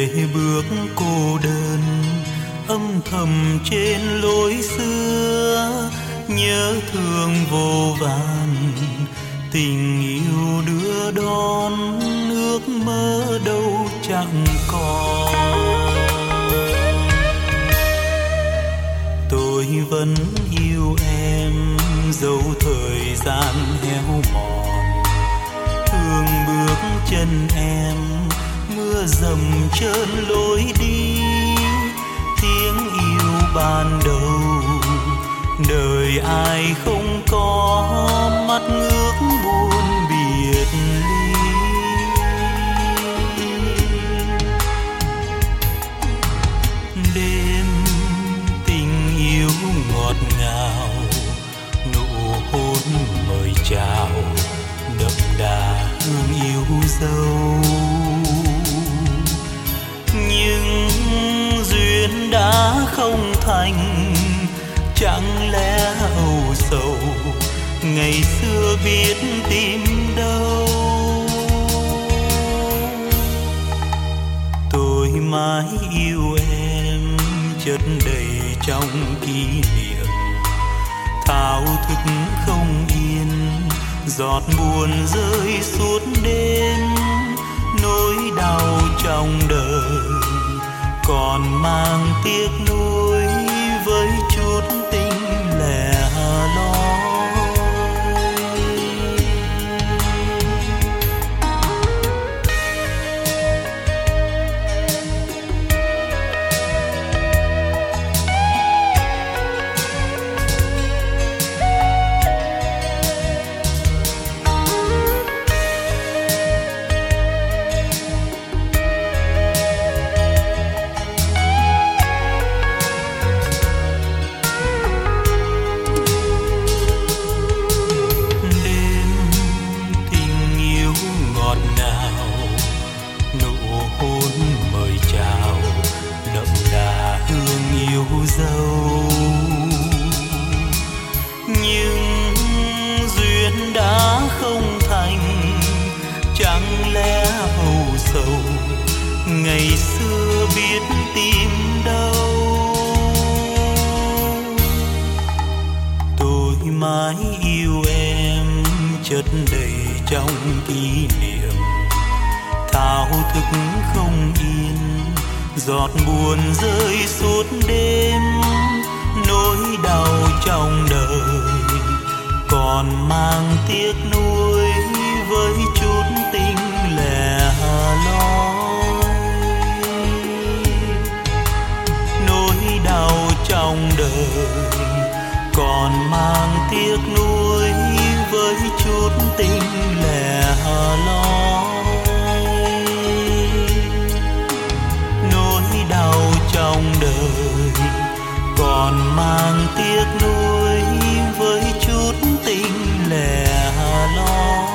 bước cô đơn âm thầm trên lối xưa, nhớ thương vô vàn tình yêu đưa đón, ước mơ đâu chẳng còn. Tôi vẫn yêu em dẫu thời gian héo mòn, thương bước chân em mưa dầm trơn lối đi, tiếng yêu ban đầu đời ai không có, mắt ngước buồn biệt ly. Đêm tình yêu ngọt ngào, nụ hôn mời chào, đậm đà hương yêu dấu. Nhưng duyên đã không thành, chẳng lẽ âu sầu ngày xưa biết tìm đâu. Tôi mãi yêu em chất đầy trong kỷ niệm, thao thức không yên, giọt buồn rơi suốt đêm. Nỗi đau trong đời còn mang tiếc nuối, với chút tình lẻ loi. Nhưng duyên đã không thành, chẳng lẽ âu sầu ngày xưa biết tìm đâu. Tôi mãi yêu em chất đầy trong kỷ niệm, thao thức không yên, giọt buồn rơi suốt đêm. Nỗi đau trong đời còn mang tiếc nuối, với chút tình lẻ loi. Nỗi đau trong đời còn mang tiếc nuối, với chút tình lẻ loi. Nỗi đau trong đời còn mang tiếc nuối, với chút tình lẻ loi.